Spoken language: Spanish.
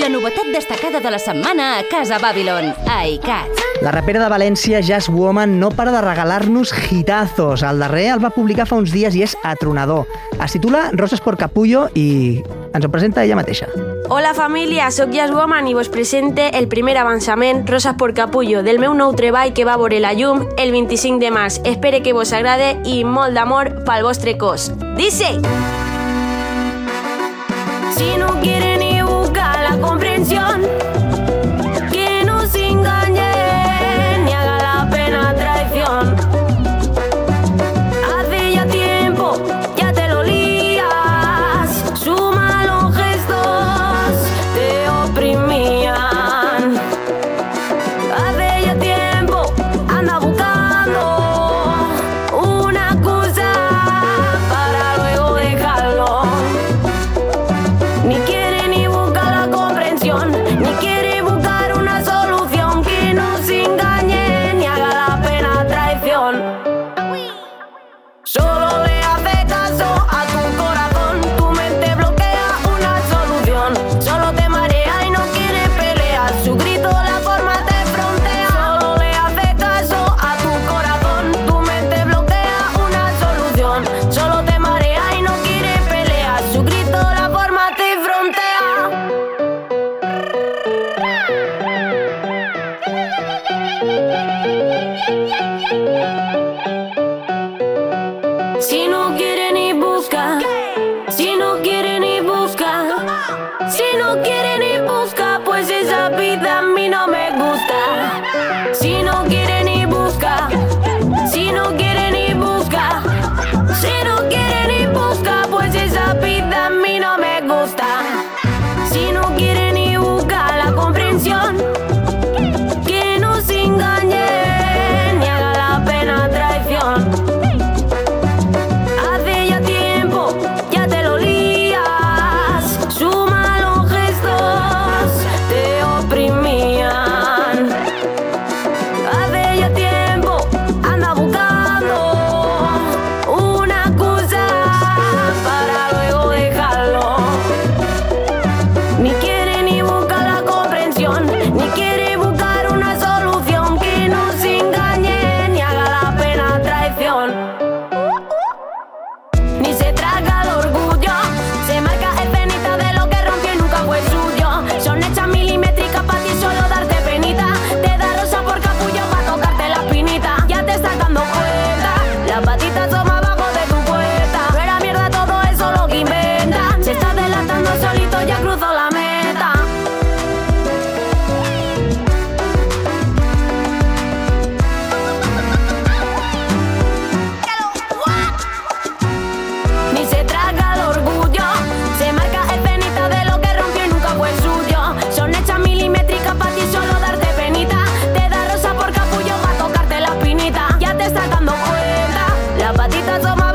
novetat destacada de la setmana a Casa Babylon, iCat. La rapera de València, Jazz Woman, no para de regalar-nos hitazos. El darrer el va publicar fa uns dies i és atronador. Es titula Roses por Capullo i ens ho presenta ella mateixa. Hola família, soc Jazz Woman i vos presente el primer avançament, Roses por Capullo, del meu nou treball que va veure la llum el 25 de març. Espero que vos agrade i molt d'amor pel vostre cos. Dice! Si no quiere ni buscar la comprensión, que no se engañe ni haga la pena traición. Hace ya tiempo, ya te lo lías, sus malos gestos te oprimían. Hace ya tiempo, anda buscando una excusa para luego dejarlo. Ni quiere ni busca la comprensión, ni quiere buscar una solución, que no se engañe ni haga la pena traición. Solo le hace caso a tu corazón, tu mente bloquea una solución. Solo te marea y no quiere pelear, su grito la forma te frontea. Solo le hace caso a tu corazón, tu mente bloquea una solución. Solo te marea y no quiere pelear, su grito la forma te frontea. Si no quiere ni busca, si no quiere ni busca, si no quiere ni busca, pues esa vida a mí no me gusta. Si no quiere ni busca, si no quiere ni busca, si no quiere ni busca, pues esa vida a mí no me gusta. Si no quiere ni busca la comprensión, que no se engañe ni haga la pena traición. Hace ya tiempo, ya te lo lías, sus malos gestos te oprimían. Hace ya tiempo, anda buscando una excusa para luego dejarlo. Ni quiere ni busca la comprensión, ni quiere buscar una solución, que no se engañe ni haga la pena traición. Ni se traga el orgullo, se marca el penita de lo que rompió y nunca fue suyo. Son hechas milimétricas para ti solo darte penita, te da rosa por capullo para tocarte la espinita. Ya te estás dando cuenta, las patitas son más abajo de tu puerta. No era mierda todo eso lo que inventan, se está adelantando solito, ya cruzó la meta. Ni se traga el orgullo, se marca el penita de lo que rompió y nunca fue suyo. Son hechas milimétricas para ti solo darte penita, te da rosa por capullo para tocarte la espinita. Ya te estás dando cuenta, las patitas son más